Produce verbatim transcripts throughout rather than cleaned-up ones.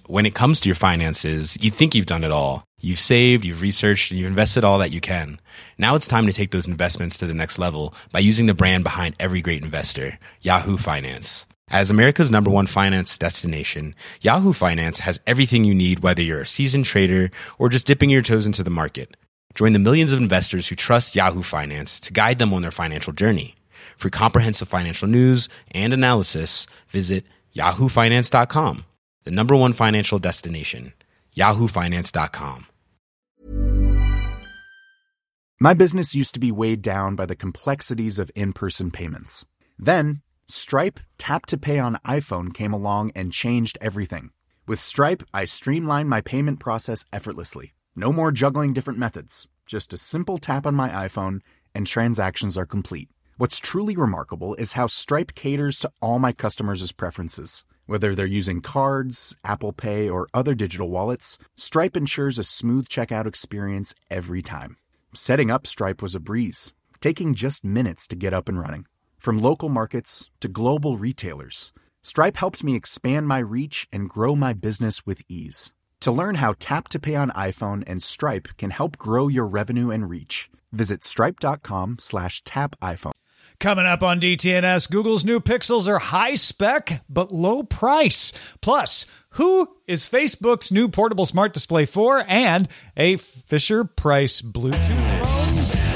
when it comes to your finances, you think you've done it all. You've saved, you've researched, and you've invested all that you can. Now it's time to take those investments to the next level by using the brand behind every great investor, Yahoo Finance. As America's number one finance destination, Yahoo Finance has everything you need, whether you're a seasoned trader or just dipping your toes into the market. Join the millions of investors who trust Yahoo Finance to guide them on their financial journey. For comprehensive financial news and analysis, visit yahoo finance dot com, the number one financial destination, yahoo finance dot com. My business used to be weighed down by the complexities of in-person payments. Then, Stripe Tap to Pay on iPhone came along and changed everything. With Stripe, I streamlined my payment process effortlessly. No more juggling different methods. Just a simple tap on my iPhone and transactions are complete. What's truly remarkable is how Stripe caters to all my customers' preferences. Whether they're using cards, Apple Pay, or other digital wallets, Stripe ensures a smooth checkout experience every time. Setting up Stripe was a breeze, taking just minutes to get up and running. From local markets to global retailers, Stripe helped me expand my reach and grow my business with ease. To learn how Tap to Pay on iPhone and Stripe can help grow your revenue and reach, visit stripe.com slash tap iPhone. Coming up on D T N S, Google's new Pixels are high spec but low price. Plus, who is Facebook's new portable smart display for? And a Fisher-Price Bluetooth phone?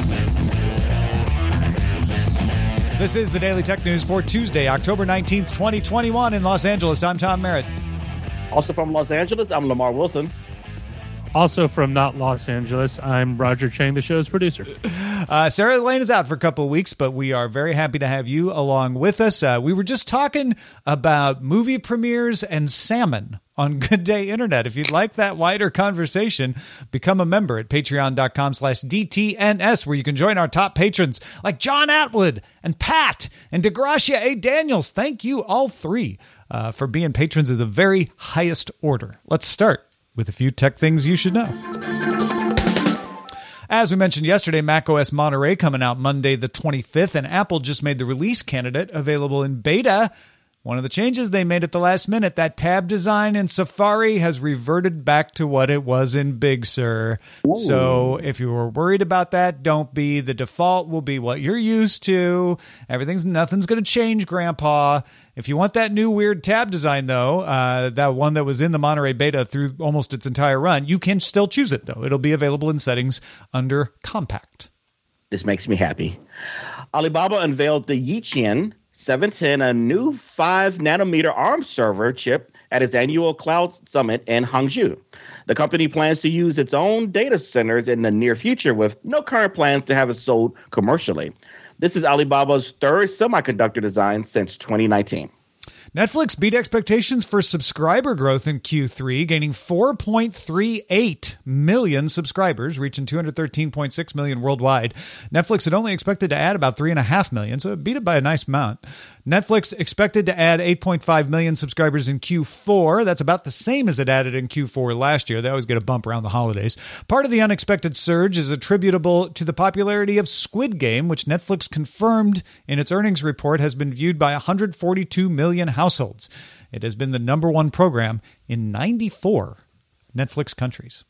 This is the Daily Tech News for Tuesday, October nineteenth, twenty twenty-one in Los Angeles. I'm Tom Merritt. Also from Los Angeles, I'm Lamar Wilson. Also from not Los Angeles, I'm Roger Chang, the show's producer. Uh, Sarah Lane is out for a couple of weeks, but we are very happy to have you along with us. Uh, we were just talking about movie premieres and salmon on Good Day Internet. If you'd like that wider conversation, become a member at patreon.com slash DTNS, where you can join our top patrons like John Atwood and Pat and DeGracia A. Daniels. Thank you all three uh, for being patrons of the very highest order. Let's start with a few tech things you should know. As we mentioned yesterday, macOS Monterey coming out Monday the twenty-fifth, and Apple just made the release candidate available in beta. One of the changes they made at the last minute, that tab design in Safari has reverted back to what it was in Big Sur. Ooh. So if you were worried about that, don't be. The default will be what you're used to. Everything's nothing's going to change, Grandpa. If you want that new weird tab design, though, uh, that one that was in the Monterey beta through almost its entire run, you can still choose it, though. It'll be available in settings under Compact. This makes me happy. Alibaba unveiled the Yiqian seven ten, a new five nanometer ARM server chip at its annual Cloud Summit in Hangzhou. The company plans to use its own data centers in the near future with no current plans to have it sold commercially. This is Alibaba's third semiconductor design since twenty nineteen. Netflix beat expectations for subscriber growth in Q three, gaining four point three eight million subscribers, reaching two hundred thirteen point six million worldwide. Netflix had only expected to add about three point five million, so it beat it by a nice amount. Netflix expected to add eight point five million subscribers in Q four. That's about the same as it added in Q four last year. They always get a bump around the holidays. Part of the unexpected surge is attributable to the popularity of Squid Game, which Netflix confirmed in its earnings report has been viewed by one hundred forty-two million households. It has been the number one program in ninety-four Netflix countries.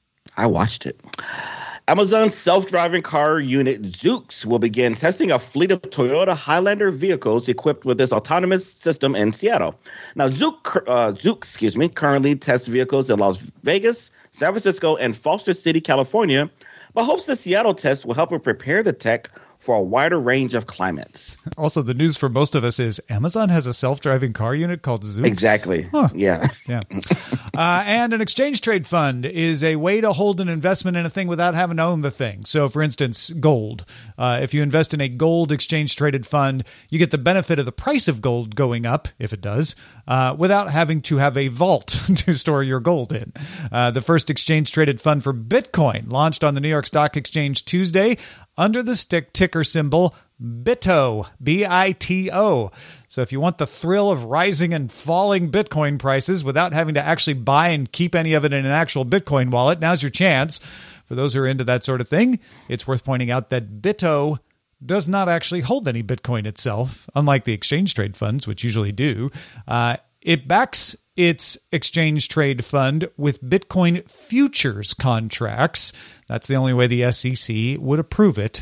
I watched it. Amazon's self-driving car unit Zoox will begin testing a fleet of Toyota Highlander vehicles equipped with this autonomous system in Seattle. Now, Zoox, uh, Zoox excuse me, currently tests vehicles in Las Vegas, San Francisco, and Foster City, California, but hopes the Seattle test will help it prepare the tech for a wider range of climates. Also, the news for most of us is Amazon has a self-driving car unit called Zoox. Exactly. Huh. Yeah. Yeah. uh, and an exchange trade fund is a way to hold an investment in a thing without having to own the thing. So, for instance, gold. Uh, if you invest in a gold exchange traded fund, you get the benefit of the price of gold going up, if it does, uh, without having to have a vault to store your gold in. Uh, the first exchange traded fund for Bitcoin launched on the New York Stock Exchange Tuesday under the stick ticker symbol BITO, B I T O. So if you want the thrill of rising and falling Bitcoin prices without having to actually buy and keep any of it in an actual Bitcoin wallet, now's your chance. For those who are into that sort of thing, it's worth pointing out that BITO does not actually hold any Bitcoin itself, unlike the exchange trade funds, which usually do. Uh, it backs its exchange trade fund with Bitcoin futures contracts. That's the only way the S E C would approve it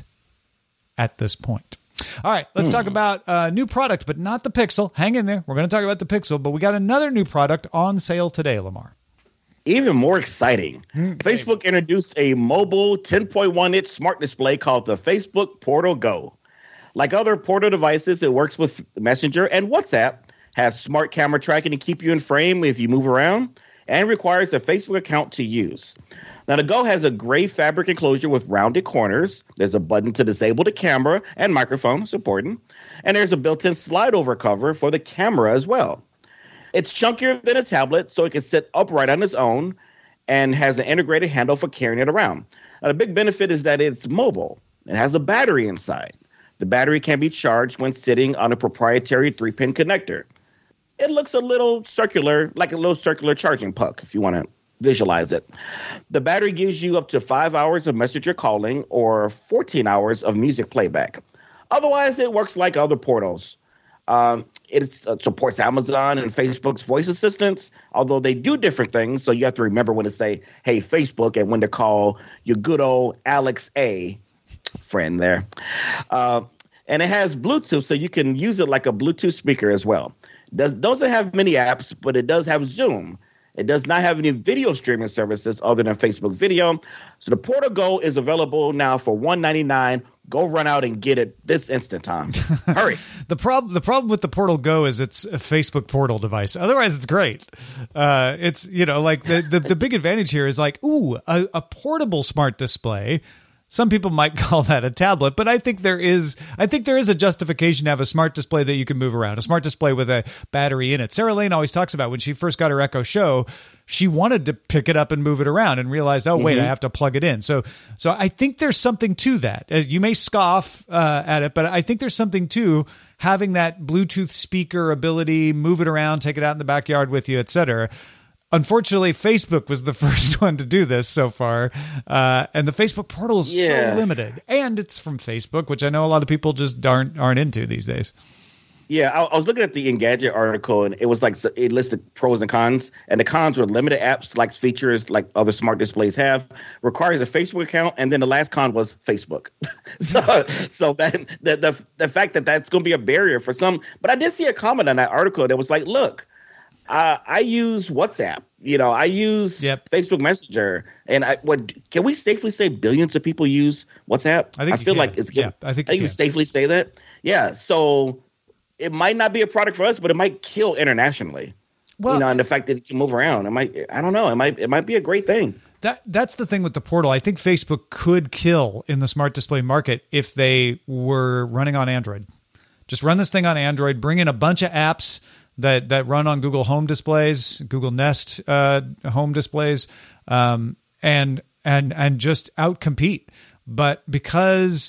at this point. All right, let's hmm. talk about a new product, but not the Pixel. Hang in there. We're going to talk about the Pixel, but we got another new product on sale today, Lamar. Even more exciting. Mm, Facebook baby. introduced a mobile ten point one inch smart display called the Facebook Portal Go. Like other Portal devices, it works with Messenger and WhatsApp, has smart camera tracking to keep you in frame if you move around, and requires a Facebook account to use. Now, the Go has a gray fabric enclosure with rounded corners. There's a button to disable the camera and microphone. It's important. And there's a built-in slide-over cover for the camera as well. It's chunkier than a tablet, so it can sit upright on its own and has an integrated handle for carrying it around. Now, the big benefit is that it's mobile. It has a battery inside. The battery can be charged when sitting on a proprietary three-pin connector. It looks a little circular, like a little circular charging puck, if you want to visualize it. The battery gives you up to five hours of messenger calling or fourteen hours of music playback. Otherwise, it works like other portals. Um, it uh, supports Amazon and Facebook's voice assistants, although they do different things. So you have to remember when to say, hey, Facebook, and when to call your good old Alex A friend there. Uh, and it has Bluetooth, so you can use it like a Bluetooth speaker as well. Does, doesn't have many apps, but it does have Zoom. It does not have any video streaming services other than Facebook Video. So the Portal Go is available now for one hundred ninety-nine dollars. Go run out and get it this instant, Tom. Hurry. the problem the problem with the Portal Go is it's a Facebook Portal device. Otherwise, it's great. Uh, it's, you know, like the, the, the big advantage here is like, ooh, a, a portable smart display. Some people might call that a tablet, but I think there is I think there is a justification to have a smart display that you can move around, a smart display with a battery in it. Sarah Lane always talks about when she first got her Echo Show, she wanted to pick it up and move it around and realized, oh, wait, mm-hmm. I have to plug it in. So so I think there's something to that. You may scoff uh, at it, but I think there's something to having that Bluetooth speaker ability, move it around, take it out in the backyard with you, et cetera. Unfortunately, Facebook was the first one to do this so far, uh, and the Facebook portal is yeah. so limited. And it's from Facebook, which I know a lot of people just aren't, aren't into these days. Yeah, I, I was looking at the Engadget article, and it was like it listed pros and cons. And the cons were limited apps, like features like other smart displays have, requires a Facebook account, and then the last con was Facebook. so, so that the, the the fact that that's going to be a barrier for some. But I did see a comment on that article that was like, "Look, uh, I use WhatsApp. You know, I use yep. Facebook Messenger, and I what can we safely say billions of people use WhatsApp? I think I feel can. like it's yeah. I think I think you safely say that. Yeah, so." It might not be a product for us, but it might kill internationally. Well, you know, and the fact that it can move around, it might, I don't know, it might, it might be a great thing. That that's the thing with the portal. I think Facebook could kill in the smart display market if they were running on Android. Just run this thing on Android, bring in a bunch of apps that, that run on Google Home displays, Google Nest uh, home displays, um, and, and, and just outcompete. But because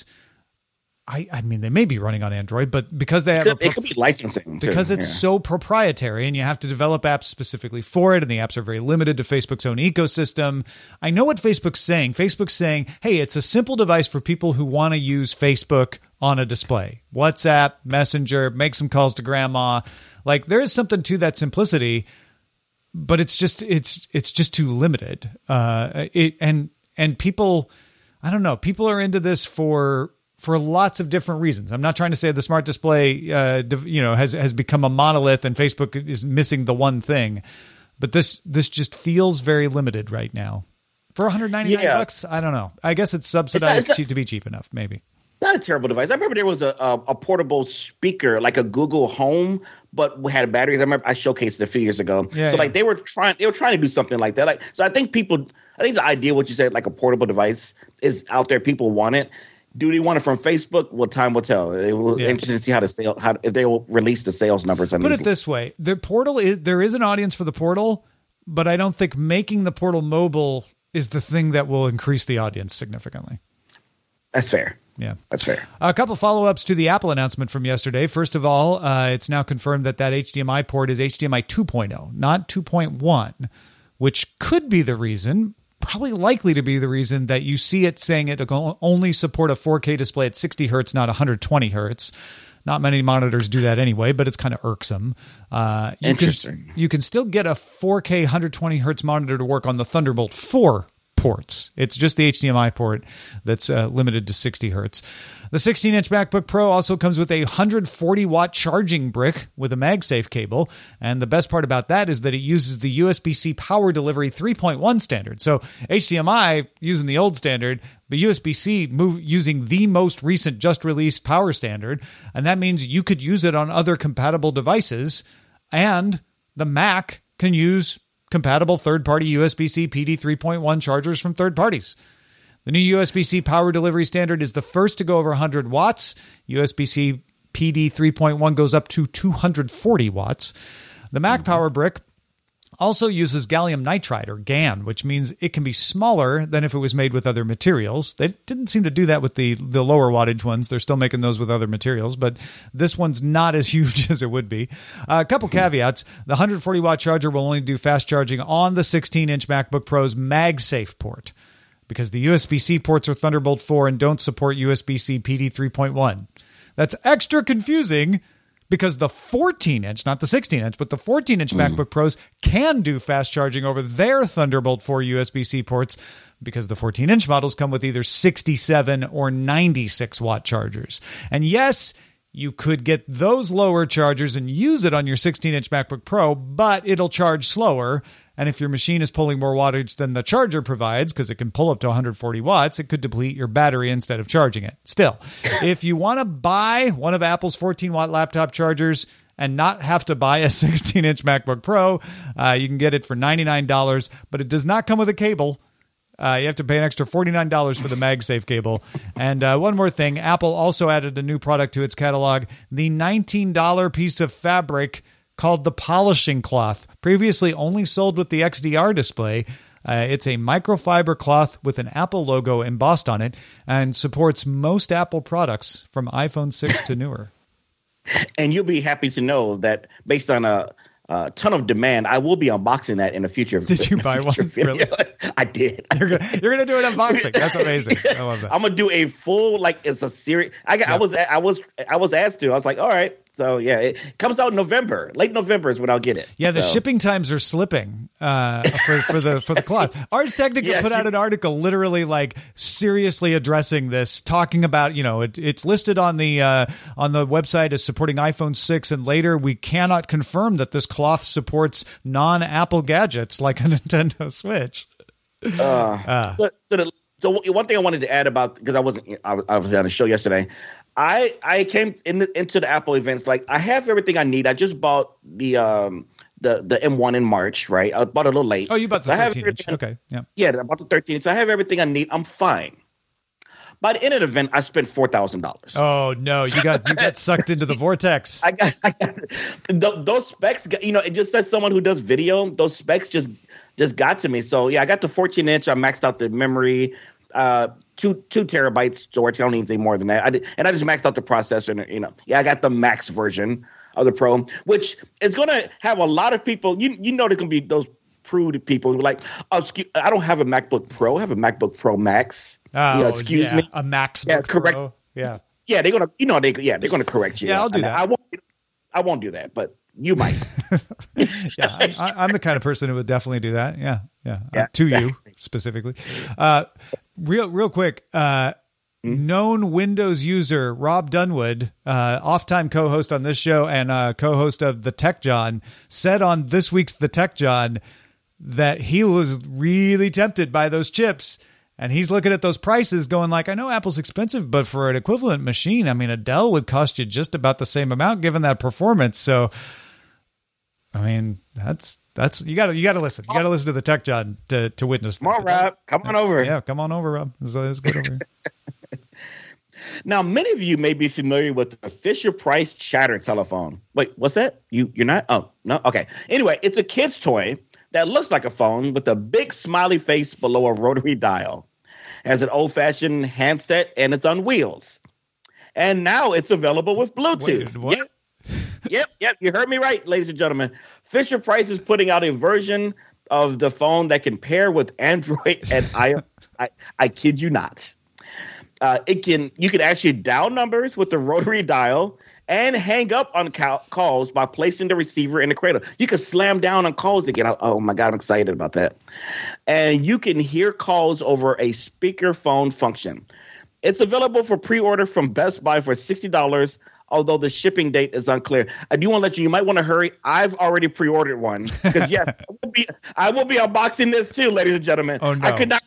I, I mean, they may be running on Android, but because they have it a could, pro- it could be licensing too. because it's yeah. so proprietary and you have to develop apps specifically for it, and the apps are very limited to Facebook's own ecosystem. I know what Facebook's saying. Facebook's saying, hey, it's a simple device for people who want to use Facebook on a display. WhatsApp, Messenger, make some calls to grandma. Like, there is something to that simplicity, but it's just it's it's just too limited. Uh, it and and people, I don't know, people are into this for. For lots of different reasons. I'm not trying to say the smart display, uh, you know, has has become a monolith and Facebook is missing the one thing, but this this just feels very limited right now. For one hundred ninety-nine yeah. bucks, I don't know. I guess it's subsidized it's not, it's not, to be cheap enough, maybe. Not a terrible device. I remember there was a, a a portable speaker, like a Google Home, but we had batteries. I remember I showcased it a few years ago. Yeah, so yeah. like they were trying, they were trying to do something like that. Like so, I think people, I think the idea what you said, like a portable device, is out there. People want it. Do they want it from Facebook? Well, time will tell. It will yeah. interesting to see how the sale, how if they will release the sales numbers. Put it this way: the portal is there is an audience for the portal, but I don't think making the portal mobile is the thing that will increase the audience significantly. That's fair. Yeah, that's fair. A couple follow-ups to the Apple announcement from yesterday. First of all, uh, it's now confirmed that that H D M I port is H D M I two point oh, not two point one, which could be the reason. Probably likely to be the reason that you see it saying it will only support a four K display at sixty hertz, not one hundred twenty hertz, Not many monitors do that anyway, but it's kind of irksome. Uh, you Interesting. Can, you can still get a four K one hundred twenty hertz monitor to work on the Thunderbolt four ports. It's just the H D M I port that's uh, limited to sixty hertz. The sixteen inch MacBook Pro also comes with a one hundred forty watt charging brick with a MagSafe cable. And the best part about that is that it uses the U S B C power delivery three point one standard. So H D M I using the old standard, but U S B C move using the most recent just released power standard. And that means you could use it on other compatible devices, and the Mac can use compatible third-party U S B C P D three point one chargers from third parties. The new U S B C power delivery standard is the first to go over one hundred watts. U S B C P D three point one goes up to two hundred forty watts. The Mac mm-hmm. Power Brick also uses gallium nitride, or GaN, which means it can be smaller than if it was made with other materials. They didn't seem to do that with the, the lower wattage ones. They're still making those with other materials, but this one's not as huge as it would be. Uh, a couple caveats. The one hundred forty watt charger will only do fast charging on the sixteen inch MacBook Pro's MagSafe port, because the U S B C ports are Thunderbolt four and don't support U S B C P D three point one. That's extra confusing because the fourteen inch, not the sixteen inch, but the fourteen inch mm. MacBook Pros can do fast charging over their Thunderbolt four U S B C ports, because the fourteen inch models come with either sixty-seven or ninety-six watt chargers. And yes, you could get those lower chargers and use it on your sixteen inch MacBook Pro, but it'll charge slower. And if your machine is pulling more wattage than the charger provides, because it can pull up to one hundred forty watts, it could deplete your battery instead of charging it. Still, if you want to buy one of Apple's fourteen watt laptop chargers and not have to buy a sixteen inch MacBook Pro, uh, you can get it for ninety-nine dollars, but it does not come with a cable. Uh, you have to pay an extra forty-nine dollars for the MagSafe cable. And uh, one more thing, Apple also added a new product to its catalog, the nineteen dollars piece of fabric called the polishing cloth, previously only sold with the X D R display. Uh, it's a microfiber cloth with an Apple logo embossed on it and supports most Apple products from iPhone six to newer. And you'll be happy to know that based on a, a ton of demand, I will be unboxing that in the future. Did you buy one? Video. Really? I did. You're gonna, you're gonna do an unboxing. That's amazing. I love that. I'm gonna do a full, like, it's a series. I got, yep. I was I was I was asked to. I was like, all right. So, yeah, it comes out in November. Late November is when I'll get it. Yeah, the so. shipping times are slipping uh, for, for the for the cloth. Ars Technica yeah, put she, out an article literally like seriously addressing this, talking about, you know, it, it's listed on the uh, on the website as supporting iPhone six, and later we cannot confirm that this cloth supports non-Apple gadgets like a Nintendo Switch. Uh, uh. So, so, the, so one thing I wanted to add about, because I wasn't I was, I was on a show yesterday. I I came in the, into the Apple events like I have everything I need. I just bought the um the the M one in March, right? I bought it a little late. Oh, you bought the so thirteen inch. Okay, yeah. Yeah, I bought the thirteen. So I have everything I need. I'm fine. By the end of the event, I spent four thousand dollars. Oh no, you got you got sucked into the vortex. I got, I got th- those specs. You know, it just says someone who does video. Those specs just just got to me. So yeah, I got the fourteen inch. I maxed out the memory. Uh, two two terabytes storage. I don't need anything more than that. I did, and I just maxed out the processor. And, you know, yeah, I got the max version of the Pro, which is going to have a lot of people. You you know, there can be those prude people who are like, oh, excuse, I don't have a MacBook Pro. I have a MacBook Pro Max. Oh, you know, excuse yeah, me, a Max. Yeah, correct. Pro. Yeah, yeah. They're gonna, you know, they yeah, they're gonna correct you. Yeah, I'll do and that. I won't. I won't do that, but you might. yeah, I, I'm the kind of person who would definitely do that. Yeah, yeah. yeah uh, to exactly. you specifically. Uh, real, real quick. Uh, mm-hmm. Known Windows user Rob Dunwood, uh, off-time co-host on this show and uh, co-host of The Tech John, said on this week's The Tech John that he was really tempted by those chips. And he's looking at those prices going like, I know Apple's expensive, but for an equivalent machine, I mean, a Dell would cost you just about the same amount given that performance. So, I mean, that's, that's, you gotta, you gotta listen. You gotta listen to the Tech John to, to witness that. Come on, Rob. Come on over. Yeah, come on over, Rob. Let's, let's get over here. Now, many of you may be familiar with the Fisher-Price Chatter telephone. Wait, what's that? You, you're not? Oh, no? Okay. Anyway, it's a kid's toy that looks like a phone with a big smiley face below a rotary dial. Has an old-fashioned handset, and it's on wheels. And now it's available with Bluetooth. Wait, what? Yep. yep, yep. You heard me right, ladies and gentlemen. Fisher-Price is putting out a version of the phone that can pair with Android and iOS. I, I kid you not. Uh, it can. You can actually dial numbers with the rotary dial, and hang up on cal- calls by placing the receiver in the cradle. You can slam down on calls again. Oh my God, I'm excited about that. And you can hear calls over a speakerphone function. It's available for pre-order from Best Buy for sixty dollars, although the shipping date is unclear. I do want to let you, you might want to hurry. I've already pre-ordered one because yes, I will be, I will be unboxing this too, ladies and gentlemen. Oh, no. I could not,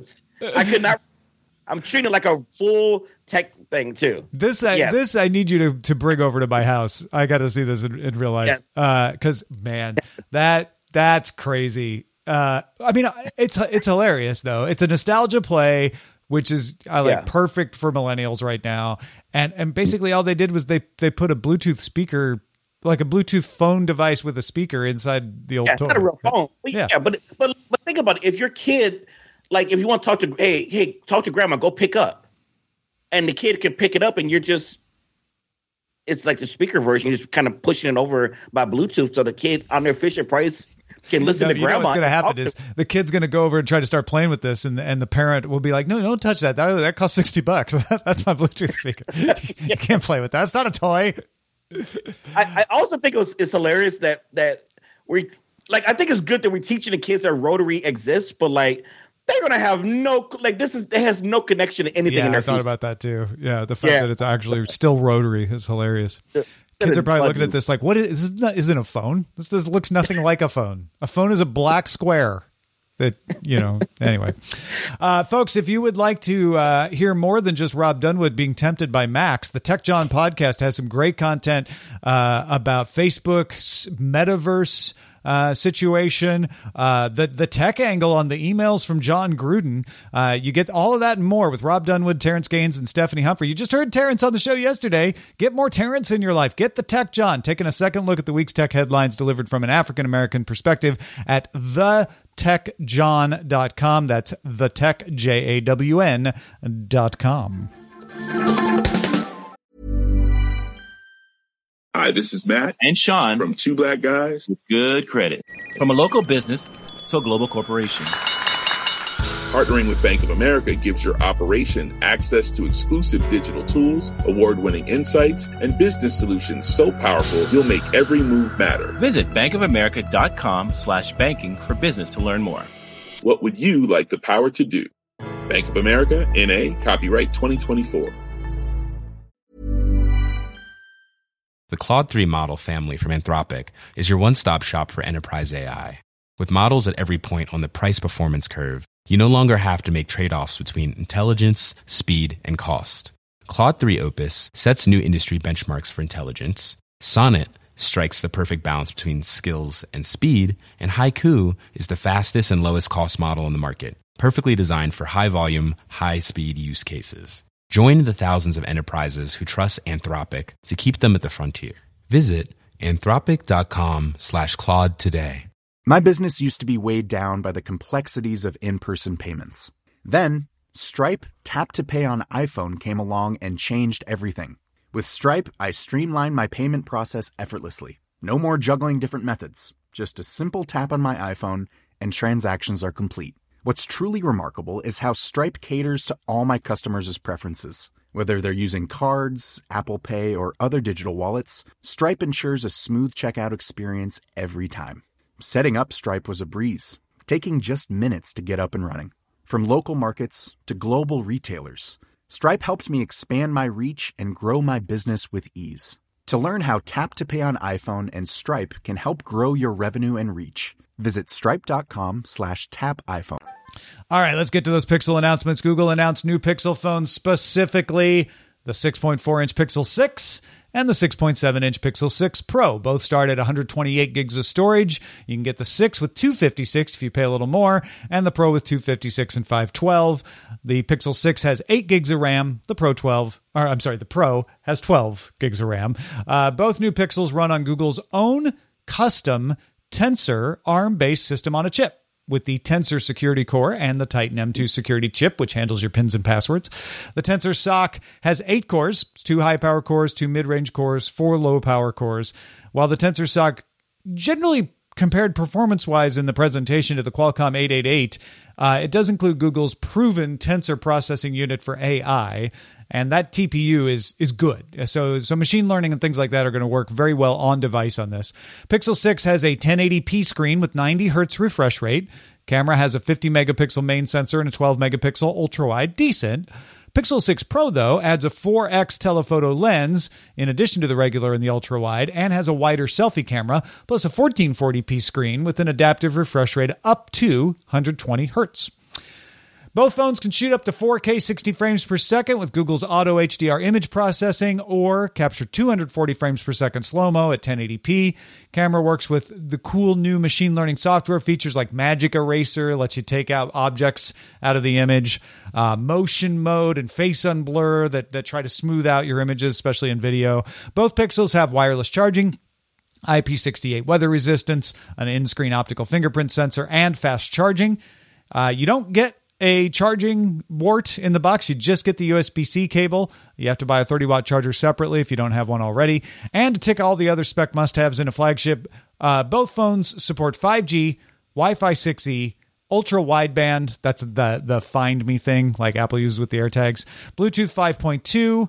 I could not, I'm treating it like a full tech thing too. This I, yes. this I need you to, to bring over to my house. I got to see this in, in real life. Yes. Uh, cause man, that that's crazy. Uh, I mean, it's it's hilarious though. It's a nostalgia play, which is I like Yeah. perfect for millennials right now. And and basically all they did was they they put a Bluetooth speaker, like a Bluetooth phone device with a speaker inside the old Yeah, toy. it's not a real phone. Well, Yeah. yeah, but but but think about it. If your kid, like, if you want to talk to, hey, hey, talk to grandma, go pick up, and the kid can pick it up, and you're just, it's like the speaker version. You're just kind of pushing it over by Bluetooth, so the kid on their Fisher Price can listen No, to you know grandma. what's going to and happen talk is to- the kid's going to go over and try to start playing with this, and and the parent will be like, "No, don't touch that. That, that costs sixty bucks. That's my Bluetooth speaker. You can't play with that. It's not a toy." I, I also think it was, it's hilarious that that we like. I think it's good that we're teaching the kids that rotary exists, but like they're gonna have no like this is it has no connection to anything Yeah, in their I thought future. about that too. Yeah, the fact Yeah. that it's actually still rotary is hilarious. Instead Kids are of probably looking at buttons. this like, "What is this? Is not, isn't a phone. This, this looks nothing like a phone. A phone is a black square." That, you know, anyway. Uh, folks, if you would like to uh, hear more than just Rob Dunwood being tempted by Max, the Tech John podcast has some great content uh, about Facebook's metaverse uh, situation, uh, the the tech angle on the emails from John Gruden. Uh, you get all of that and more with Rob Dunwood, Terrence Gaines, and Stephanie Humphrey. You just heard Terrence on the show yesterday. Get more Terrence in your life. Get the Tech John, taking a second look at the week's tech headlines delivered from an African-American perspective at the tech john dot com. That's the tech, J A W N dot com. Hi, this is Matt and Sean from Two Black Guys with Good Credit. From a local business to a global corporation. Partnering with Bank of America gives your operation access to exclusive digital tools, award-winning insights, and business solutions so powerful you'll make every move matter. Visit bankofamerica.com slash banking for business to learn more. What would you like the power to do? Bank of America, N A, copyright twenty twenty-four. The Claude three model family from Anthropic is your one-stop shop for enterprise A I. With models at every point on the price-performance curve, you no longer have to make trade-offs between intelligence, speed, and cost. Claude three Opus sets new industry benchmarks for intelligence. Sonnet strikes the perfect balance between skills and speed. And Haiku is the fastest and lowest cost model in the market, perfectly designed for high-volume, high-speed use cases. Join the thousands of enterprises who trust Anthropic to keep them at the frontier. Visit anthropic.com slash Claude today. My business used to be weighed down by the complexities of in-person payments. Then, Stripe Tap to Pay on iPhone came along and changed everything. With Stripe, I streamlined my payment process effortlessly. No more juggling different methods. Just a simple tap on my iPhone and transactions are complete. What's truly remarkable is how Stripe caters to all my customers' preferences. Whether they're using cards, Apple Pay, or other digital wallets, Stripe ensures a smooth checkout experience every time. Setting up Stripe was a breeze, taking just minutes to get up and running. From local markets to global retailers, Stripe helped me expand my reach and grow my business with ease. To learn how Tap to Pay on iPhone and Stripe can help grow your revenue and reach, visit stripe.com slash tap iPhone. All right, let's get to those Pixel announcements. Google announced new Pixel phones, specifically the six point four inch Pixel six and the six point seven inch Pixel six Pro. Both start at one hundred twenty-eight gigs of storage. You can get the six with two fifty-six if you pay a little more, and the Pro with two fifty-six and five twelve. The Pixel six has eight gigs of RAM. The Pro twelve, or I'm sorry, the Pro has twelve gigs of RAM. Uh, both new Pixels run on Google's own custom Tensor ARM-based system on a chip, with the Tensor security core and the Titan M two security chip, which handles your pins and passwords. The Tensor S O C has eight cores, two high-power cores, two mid-range cores, four low-power cores. While the Tensor S O C generally compared performance-wise in the presentation to the Qualcomm eight eighty-eight, uh, it does include Google's proven tensor processing unit for A I, and that T P U is is good. So, so machine learning and things like that are going to work very well on device on this. Pixel six has a ten eighty p screen with ninety hertz refresh rate. Camera has a fifty megapixel main sensor and a twelve megapixel ultra-wide. Decent. Pixel six Pro, though, adds a four x telephoto lens in addition to the regular and the ultra-wide, and has a wider selfie camera, plus a fourteen forty p screen with an adaptive refresh rate up to one hundred twenty hertz. Both phones can shoot up to four K sixty frames per second with Google's Auto H D R image processing, or capture two hundred forty frames per second slow-mo at ten eighty p. Camera works with the cool new machine learning software features like Magic Eraser, lets you take out objects out of the image, uh, motion mode and face unblur that, that try to smooth out your images, especially in video. Both Pixels have wireless charging, I P six eight weather resistance, an in-screen optical fingerprint sensor, and fast charging. Uh, you don't get a charging wart in the box. You just get the U S B-C cable. You have to buy a thirty watt charger separately if you don't have one already. And to tick all the other spec must-haves in a flagship, uh, both phones support five G, Wi-Fi six E, ultra-wideband, that's the, the Find Me thing like Apple uses with the AirTags, Bluetooth five point two,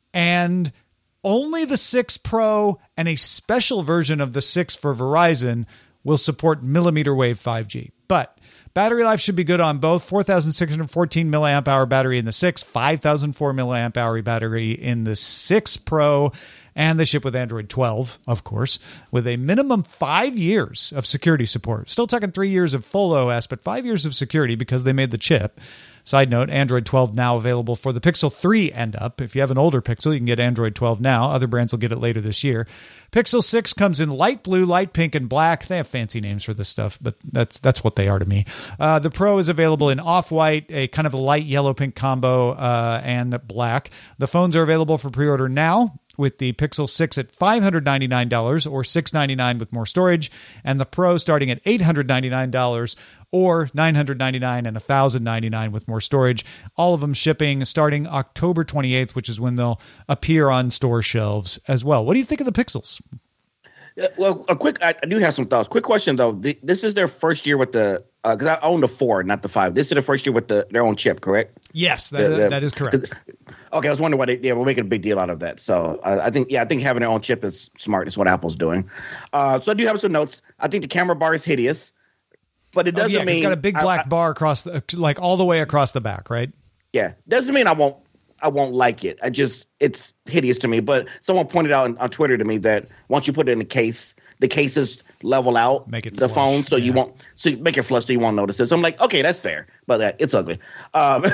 and only the six Pro and a special version of the six for Verizon will support millimeter wave five G. But battery life should be good on both. four thousand six hundred fourteen milliamp hour battery in the six, five thousand four milliamp hour battery in the six Pro, and they ship with Android twelve, of course, with a minimum five years of security support. Still talking three years of full O S, but five years of security because they made the chip. Side note, Android twelve now available for the Pixel three and up. If you have an older Pixel, you can get Android twelve now. Other brands will get it later this year. Pixel six comes in light blue, light pink, and black. They have fancy names for this stuff, but that's that's what they are to me. Uh, the Pro is available in off-white, a kind of a light yellow-pink combo, uh, and black. The phones are available for pre-order now, with the Pixel six at five hundred ninety-nine dollars or six hundred ninety-nine dollars with more storage, and the Pro starting at eight hundred ninety-nine dollars or nine hundred ninety-nine dollars and one thousand ninety-nine dollars with more storage. All of them shipping starting October twenty-eighth, which is when they'll appear on store shelves as well. What do you think of the Pixels? Yeah, well, a quick, I, I do have some thoughts. Quick question, though. The, this is their first year with the, because uh, I own the four, not the five. This is the first year with the their own chip, correct? Yes, that, the, the, that is correct. Okay, I was wondering why they, yeah, we're making a big deal out of that. So uh, I think, yeah, I think having their own chip is smart. It's what Apple's doing. Uh, so I do have some notes. I think the camera bar is hideous, but it doesn't oh, yeah, mean it's got a big black I, I, bar across the, like all the way across the back, right? Yeah, doesn't mean I won't. I won't like it. I just, it's hideous to me. But someone pointed out on, on Twitter to me that once you put it in the case, the cases level out make it the flush. phone, so yeah. you won't, so you make it flush, so you won't notice it. So I'm like, okay, that's fair, but uh, it's ugly. Um,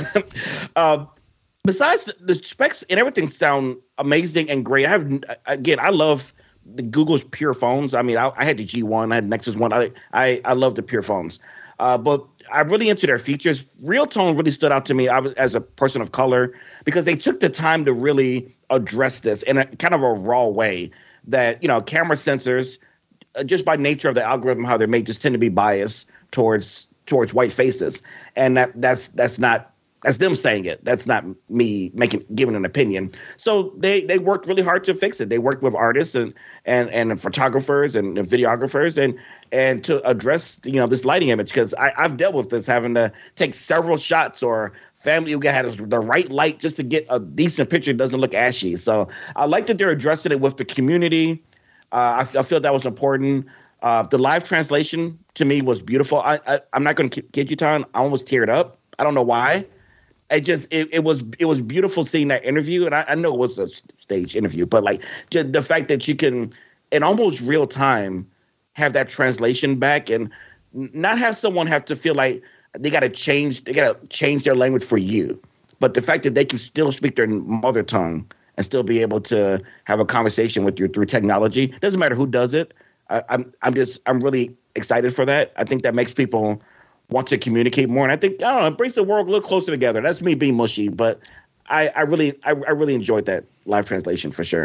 uh, besides the, the specs and everything sound amazing and great. I have, again, I love the Google's Pure phones. I mean, I, I had the G one, I had Nexus one. I I, I love the Pure phones. Uh, but I'm really into their features. Real Tone really stood out to me I was, as a person of color because they took the time to really address this in a kind of a raw way that, you know, camera sensors, uh, just by nature of the algorithm, how they're made, just tend to be biased towards towards white faces. And that that's that's not that's them saying it. That's not me making giving an opinion. So they they worked really hard to fix it. They worked with artists and and and photographers and videographers and and to address, you know, this lighting image, because I've dealt with this, having to take several shots or family who had the right light just to get a decent picture that doesn't look ashy. So I like that they're addressing it with the community. Uh, I, I feel that was important. Uh, the live translation to me was beautiful. I, I, I'm not going to kid you, Tom. I almost teared up. I don't know why. It just it, it was it was beautiful seeing that interview, and I, I know it was a stage interview, but like just the fact that you can in almost real time have that translation back and not have someone have to feel like they got to change they got to change their language for you, but the fact that they can still speak their mother tongue and still be able to have a conversation with you through technology. Doesn't matter who does it. I, I'm I'm just I'm really excited for that. I think that makes people want to communicate more, and I think I don't know, it brings the world a little closer together. That's me being mushy, but I, I really I, I really enjoyed that live translation for sure.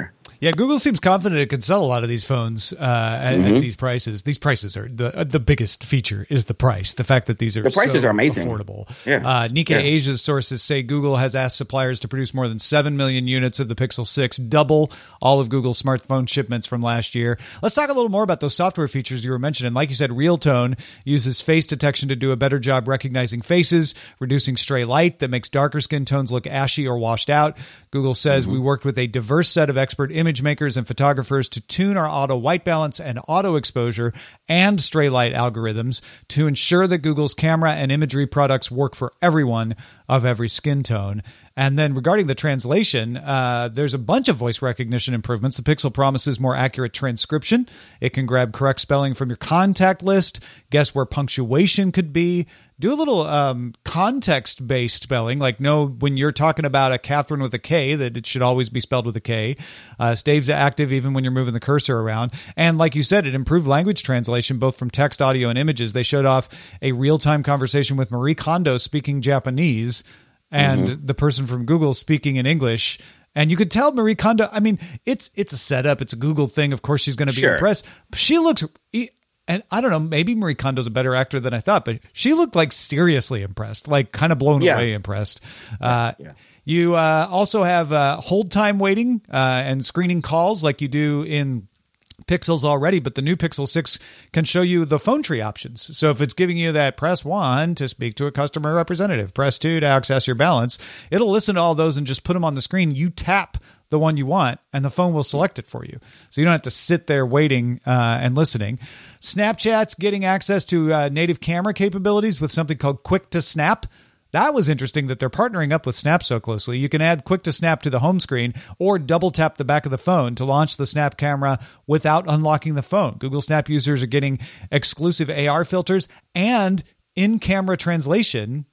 Yeah, Google seems confident it could sell a lot of these phones uh, at, mm-hmm. at these prices. These prices are the the biggest feature is the price. The fact that these are the prices so are amazing, affordable. Yeah. Uh, Nikkei yeah. Asia's sources say Google has asked suppliers to produce more than seven million units of the Pixel six, double all of Google's smartphone shipments from last year. Let's talk a little more about those software features you were mentioning. Like you said, Realtone uses face detection to do a better job recognizing faces, reducing stray light that makes darker skin tones look ashy or washed out. Google says mm-hmm. we worked with a diverse set of expert image makers and photographers to tune our auto white balance and auto exposure and stray light algorithms to ensure that Google's camera and imagery products work for everyone of every skin tone. And then regarding the translation, uh, there's a bunch of voice recognition improvements. The Pixel promises more accurate transcription. It can grab correct spelling from your contact list, guess where punctuation could be, do a little um, context-based spelling, like know when you're talking about a Catherine with a K, that it should always be spelled with a K. Uh, stays active even when you're moving the cursor around. And like you said, it improved language translation, both from text, audio, and images. They showed off a real-time conversation with Marie Kondo speaking Japanese, and mm-hmm. the person from Google speaking in English. And you could tell Marie Kondo, I mean, it's it's a setup. It's a Google thing. Of course, she's going to be sure. impressed. She looks, and I don't know, maybe Marie Kondo's a better actor than I thought, but she looked like seriously impressed, like kind of blown yeah. away impressed. Uh, yeah. You uh, also have uh, hold time waiting uh, and screening calls like you do in Pixels already, but the new Pixel six can show you the phone tree options. So if it's giving you that press one to speak to a customer representative, press two to access your balance, it'll listen to all those and just put them on the screen. You tap the one you want and the phone will select it for you. So you don't have to sit there waiting uh, and listening. Snapchat's getting access to uh, native camera capabilities with something called Quick to Snap. That was interesting that they're partnering up with Snap so closely. You can add Quick to Snap to the home screen or double tap the back of the phone to launch the Snap camera without unlocking the phone. Google Snap users are getting exclusive A R filters and in-camera translation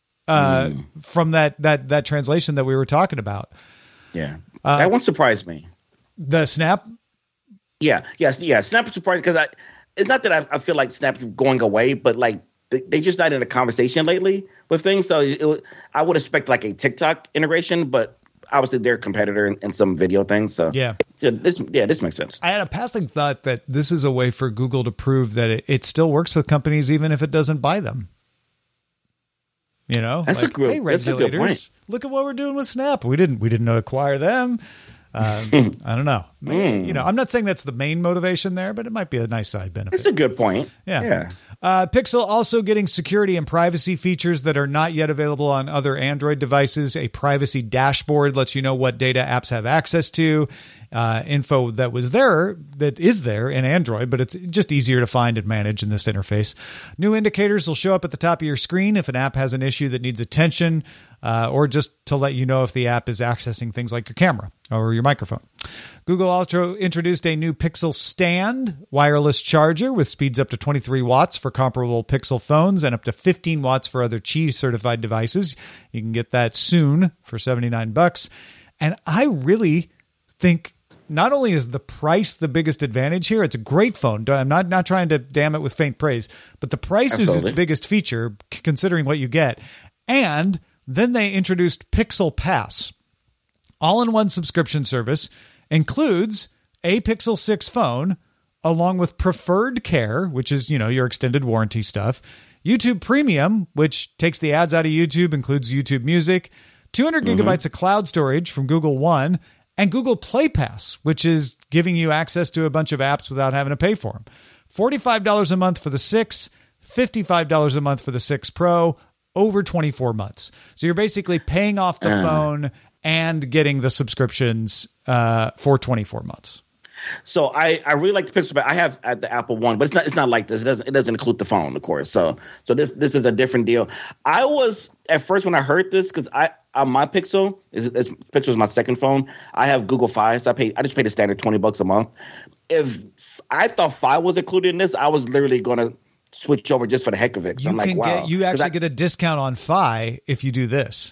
uh, mm. from that, that, that translation that we were talking about. Yeah. Uh, that one surprised me. The Snap? Yeah. Yes. Yeah. Snap surprised because I, it's not that I, I feel like Snap's going away, but like, they just not in a conversation lately with things. So it, it, I would expect like a TikTok integration, but obviously they're a competitor in, in some video things. So yeah, yeah, this yeah this makes sense. I had a passing thought that this is a way for Google to prove that it, it still works with companies even if it doesn't buy them. You know, that's like, a good. Hey, that's a good point. Look at what we're doing with Snap. We didn't we didn't acquire them. Um, I don't know. Maybe, you know, I'm not saying that's the main motivation there, but it might be a nice side benefit. It's a good point. Yeah. yeah. Uh, Pixel also getting security and privacy features that are not yet available on other Android devices. A privacy dashboard lets you know what data apps have access to. Uh, info that was there, that is there in Android, but it's just easier to find and manage in this interface. New indicators will show up at the top of your screen if an app has an issue that needs attention, uh, or just to let you know if the app is accessing things like your camera or your microphone. Google also introduced a new Pixel Stand wireless charger with speeds up to twenty-three watts for comparable Pixel phones and up to fifteen watts for other Qi certified devices. You can get that soon for seventy-nine bucks. And I really think not only is the price the biggest advantage here, it's a great phone. I'm not, not trying to damn it with faint praise, but the price Absolutely. is its biggest feature considering what you get. And then they introduced Pixel Pass. All-in-one subscription service includes a Pixel six phone along with Preferred Care, which is, you know, your extended warranty stuff, YouTube Premium, which takes the ads out of YouTube, includes YouTube Music, two hundred mm-hmm. gigabytes of cloud storage from Google One, and Google Play Pass, which is giving you access to a bunch of apps without having to pay for them. forty-five dollars a month for the six, fifty-five dollars a month for the six Pro, over twenty-four months. So you're basically paying off the uh. phone and getting the subscriptions uh, for twenty-four months. So I, I really like the Pixel, but I have uh, the Apple One, but it's not it's not like this. It doesn't it doesn't include the phone, of course. So so this this is a different deal. I was at first when I heard this because I on my Pixel is Pixel is my second phone. I have Google Fi, so I pay I just pay the standard twenty bucks a month. If I thought Fi was included in this, I was literally going to switch over just for the heck of it. You I'm can like, wow. get you actually I, get a discount on Fi if you do this.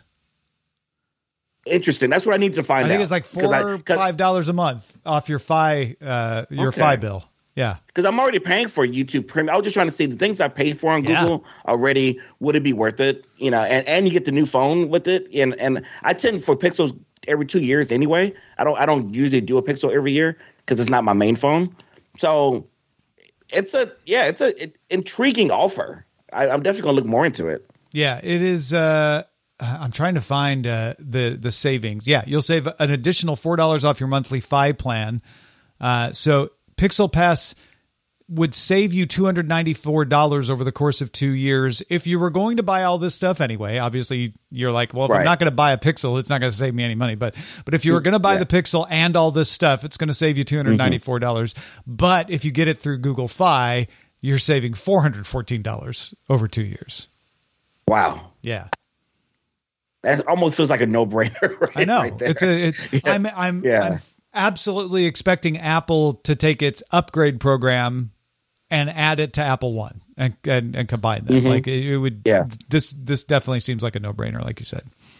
Interesting. That's what I need to find out. I think out. It's like four or five dollars a month off your Fi, uh, your okay. Fi bill. Yeah, because I'm already paying for YouTube Premium. I was just trying to see the things I paid for on yeah. Google already. Would it be worth it? You know, and, and you get the new phone with it. And and I tend for Pixels every two years anyway. I don't I don't usually do a Pixel every year because it's not my main phone. So it's a yeah, it's a it, intriguing offer. I, I'm definitely gonna look more into it. Yeah, it is. Uh, I'm trying to find uh, the the savings. Yeah, you'll save an additional four dollars off your monthly Fi plan. Uh, so Pixel Pass would save you two hundred ninety-four dollars over the course of two years. If you were going to buy all this stuff anyway, obviously you're like, well, if right. I'm not going to buy a Pixel, it's not going to save me any money. But but if you were going to buy yeah. the Pixel and all this stuff, it's going to save you two hundred ninety-four dollars. Mm-hmm. But if you get it through Google Fi, you're saving four hundred fourteen dollars over two years. Wow. Yeah. That almost feels like a no-brainer. Right, I know. Right there. It's a. It, yeah. I'm. I'm. Yeah. I'm absolutely expecting Apple to take its upgrade program and add it to Apple One and and, and combine them. Mm-hmm. Like it, it would. Yeah. This this definitely seems like a no-brainer, like you said.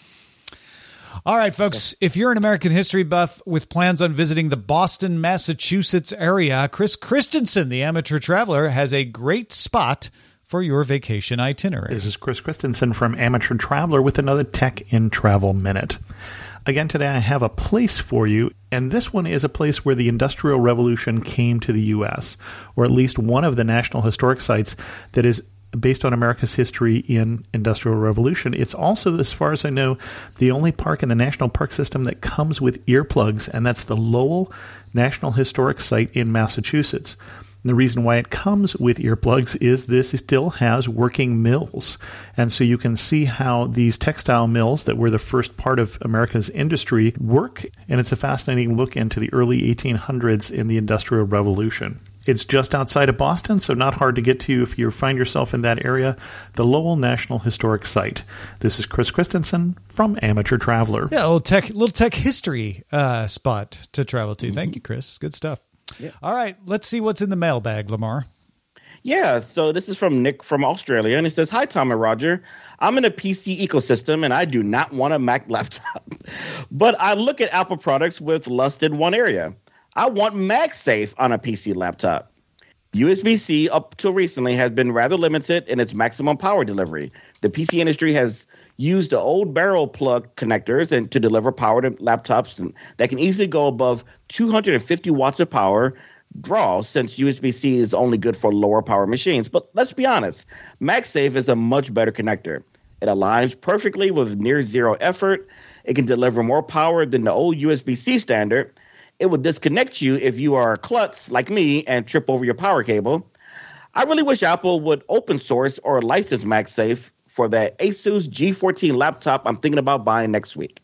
All right, folks. Okay. If you're an American history buff with plans on visiting the Boston, Massachusetts area, Chris Christensen, the amateur traveler, has a great spot for your vacation itinerary. This is Chris Christensen from Amateur Traveler with another Tech in Travel Minute. Again, today I have a place for you, and this one is a place where the Industrial Revolution came to the U S, or at least one of the National Historic Sites that is based on America's history in Industrial Revolution. It's also, as far as I know, the only park in the National Park System that comes with earplugs, and that's the Lowell National Historic Site in Massachusetts. And the reason why it comes with earplugs is this still has working mills. And so you can see how these textile mills that were the first part of America's industry work. And it's a fascinating look into the early eighteen hundreds in the Industrial Revolution. It's just outside of Boston, so not hard to get to if you find yourself in that area, the Lowell National Historic Site. This is Chris Christensen from Amateur Traveler. Yeah, a little tech, little tech history uh, spot to travel to. Mm-hmm. Thank you, Chris. Good stuff. Yeah. All right, let's see what's in the mailbag, Lamar. Yeah, so this is from Nick from Australia, and he says, "Hi, Tom and Roger. I'm in a P C ecosystem, and I do not want a Mac laptop. But I look at Apple products with lust in one area. I want MagSafe on a P C laptop. U S B-C, up till recently, has been rather limited in its maximum power delivery. The P C industry has used the old barrel plug connectors and to deliver power to laptops and that can easily go above two hundred fifty watts of power draw, since U S B-C is only good for lower power machines. But let's be honest, MagSafe is a much better connector. It aligns perfectly with near zero effort. It can deliver more power than the old U S B-C standard. It will disconnect you if you are a klutz like me and trip over your power cable. I really wish Apple would open source or license MagSafe for that Asus G fourteen laptop I'm thinking about buying next week."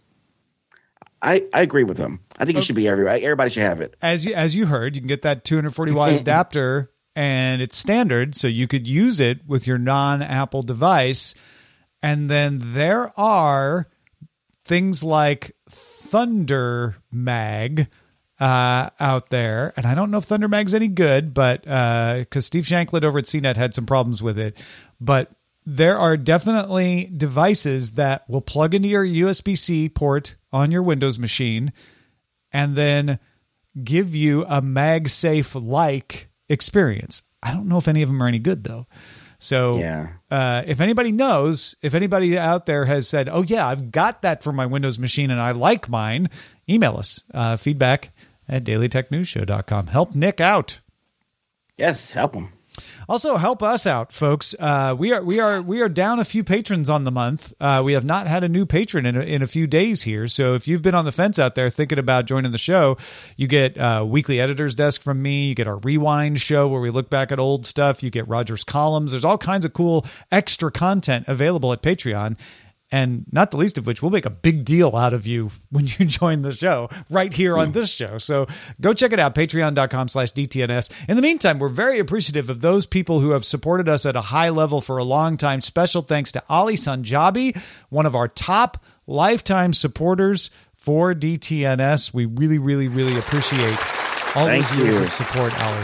I, I agree with him. I think it should be everywhere. Everybody should have it. As you, as you heard, you can get that two hundred forty watt adapter, and it's standard, so you could use it with your non-Apple device. And then there are things like Thunder Mag uh, out there, and I don't know if Thunder Mag's any good, but because uh, Steve Shanklet over at C net had some problems with it, but there are definitely devices that will plug into your U S B-C port on your Windows machine and then give you a MagSafe-like experience. I don't know if any of them are any good, though. So yeah. uh, if anybody knows, if anybody out there has said, oh, yeah, I've got that for my Windows machine and I like mine, email us. Uh, feedback at daily tech news show dot com. Help Nick out. Yes, help him. Also, help us out, folks. Uh, we are we are we are down a few patrons on the month. Uh, we have not had a new patron in a, in a few days here. So if you've been on the fence out there thinking about joining the show, you get uh, weekly editor's desk from me. You get our rewind show where we look back at old stuff. You get Roger's columns. There's all kinds of cool extra content available at Patreon. And not the least of which, we'll make a big deal out of you when you join the show right here on this show. So go check it out, patreon.com slash DTNS. In the meantime, we're very appreciative of those people who have supported us at a high level for a long time. Special thanks to Ali Sanjabi, one of our top lifetime supporters for D T N S. We really, really, really appreciate all Thank those years you. of support, Ali.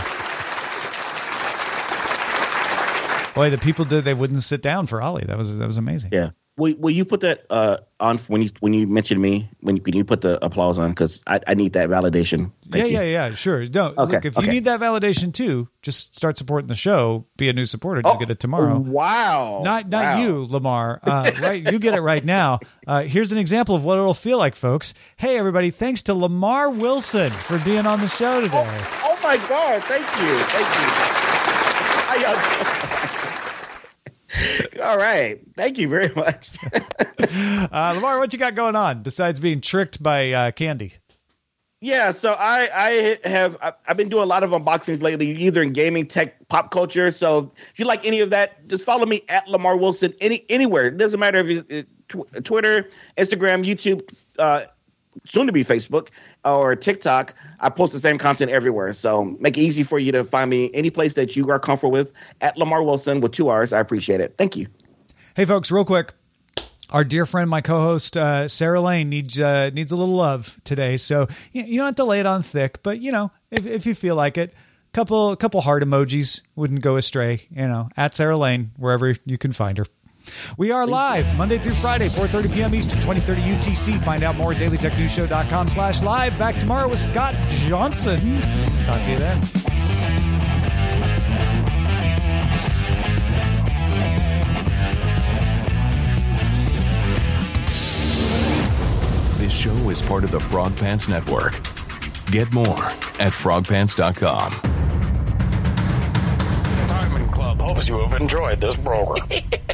Boy, the people did, they wouldn't sit down for Ali. That was, that was amazing. Yeah. will, will you put that uh, on when you when you mention me? When you, can you put the applause on? Because I, I need that validation. Thank yeah, you. yeah, yeah. Sure. No, Okay, look, if okay. you need that validation too, just start supporting the show. Be a new supporter. You Oh, get it tomorrow. Wow. Not not Wow. you, Lamar. Uh, right, you get it right now. Uh, here's an example of what it'll feel like, folks. Hey, everybody! Thanks to Lamar Wilson for being on the show today. Oh, oh my God! Thank you, thank you. How y'all doing? All right, thank you very much. uh, Lamar, what you got going on besides being tricked by uh, Candy? Yeah, so I I have I- I've been doing a lot of unboxings lately, either in gaming, tech, pop culture. So if you like any of that, just follow me at Lamar Wilson any anywhere. It doesn't matter if you uh, tw- Twitter, Instagram, YouTube, uh, soon to be Facebook or TikTok. I post the same content everywhere. So make it easy for you to find me any place that you are comfortable with at Lamar Wilson with two R's. I appreciate it. Thank you. Hey, folks, real quick. Our dear friend, my co-host, uh, Sarah Lane, needs uh, needs a little love today. So you, you don't have to lay it on thick, but, you know, if if you feel like it, couple couple heart emojis wouldn't go astray. You know, at Sarah Lane, wherever you can find her. We are live Monday through Friday, four thirty p.m. Eastern, twenty thirty U T C. Find out more at daily tech news show dot com slash live. Back tomorrow with Scott Johnson. Talk to you then. This show is part of the Frog Pants Network. Get more at frog pants dot com. Diamond Club hopes you have enjoyed this program.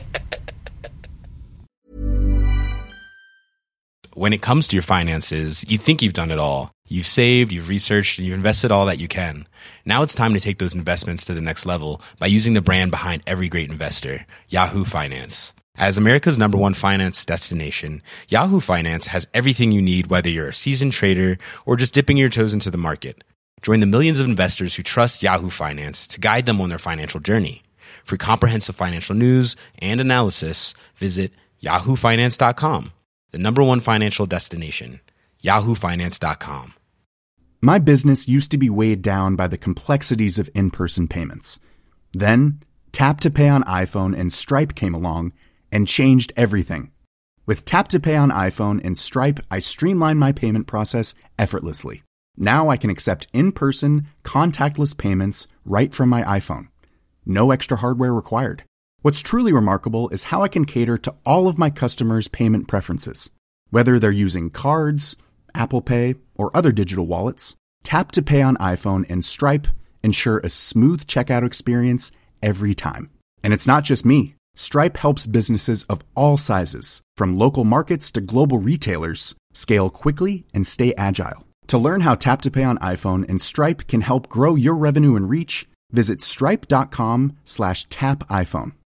When it comes to your finances, you think you've done it all. You've saved, you've researched, and you've invested all that you can. Now it's time to take those investments to the next level by using the brand behind every great investor, Yahoo Finance. As America's number one finance destination, Yahoo Finance has everything you need, whether you're a seasoned trader or just dipping your toes into the market. Join the millions of investors who trust Yahoo Finance to guide them on their financial journey. For comprehensive financial news and analysis, visit yahoo finance dot com, the number one financial destination, yahoo finance dot com. My business used to be weighed down by the complexities of in-person payments. Then, Tap to Pay on iPhone and Stripe came along and changed everything. With Tap to Pay on iPhone and Stripe, I streamlined my payment process effortlessly. Now I can accept in-person, contactless payments right from my iPhone. No extra hardware required. What's truly remarkable is how I can cater to all of my customers' payment preferences. Whether they're using cards, Apple Pay, or other digital wallets, Tap to Pay on iPhone and Stripe ensure a smooth checkout experience every time. And it's not just me. Stripe helps businesses of all sizes, from local markets to global retailers, scale quickly and stay agile. To learn how Tap to Pay on iPhone and Stripe can help grow your revenue and reach, visit stripe dot com slash tap iPhone.